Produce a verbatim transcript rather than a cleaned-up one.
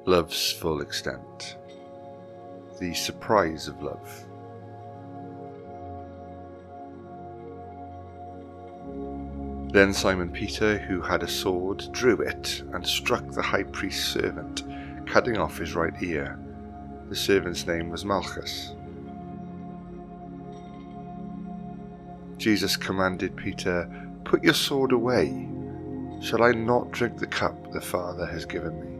Love's full extent. The surprise of love. Then Simon Peter, who had a sword, drew it and struck the high priest's servant, cutting off his right ear. The servant's name was Malchus. Jesus commanded Peter, "Put your sword away. Shall I not drink the cup the Father has given me?"